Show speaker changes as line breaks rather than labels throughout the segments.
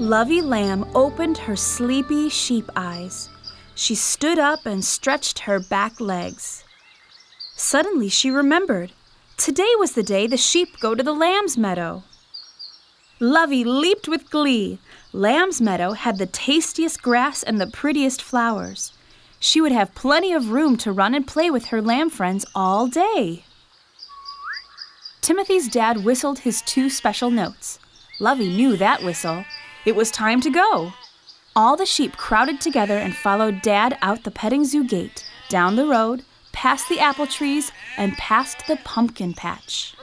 Lovey Lamb opened her sleepy sheep eyes. She stood up and stretched her back legs. Suddenly she remembered. Today was the day the sheep go to the lamb's meadow. Lovey leaped with glee. Lamb's meadow had the tastiest grass and the prettiest flowers. She would have plenty of room to run and play with her lamb friends all day. Timothy's dad whistled his 2 special notes. Lovey knew that whistle. It was time to go. All the sheep crowded together and followed Dad out the petting zoo gate, down the road, past the apple trees, and past the pumpkin patch.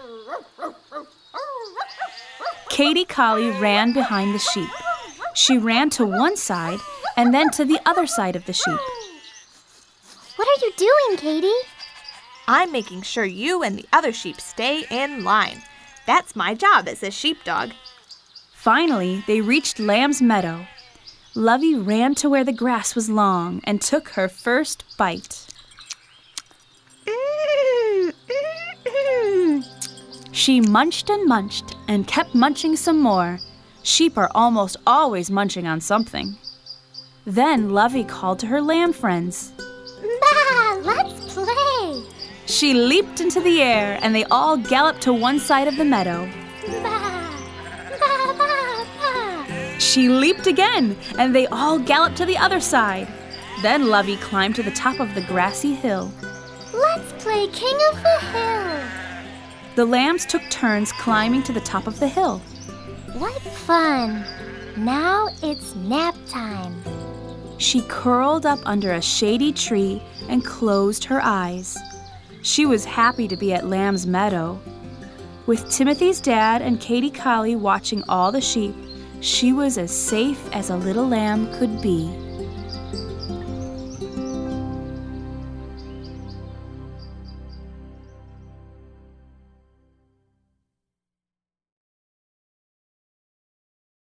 Katie Collie ran behind the sheep. She ran to one side and then to the other side of the sheep.
What are you doing, Katie?
I'm making sure you and the other sheep stay in line. That's my job as a sheepdog.
Finally, they reached Lamb's meadow. Lovey ran to where the grass was long and took her first bite. She munched and kept munching some more. Sheep are almost always munching on something. Then Lovey called to her lamb friends.
Bah, let's play.
She leaped into the air and they all galloped to one side of the meadow.
Bah, bah, bah, bah.
She leaped again and they all galloped to the other side. Then Lovey climbed to the top of the grassy hill.
Let's play King of the Hill.
The lambs took turns climbing to the top of the hill.
What fun. Now it's nap time.
She curled up under a shady tree and closed her eyes. She was happy to be at Lamb's meadow. With Timothy's dad and Katie Collie watching all the sheep, she was as safe as a little lamb could be.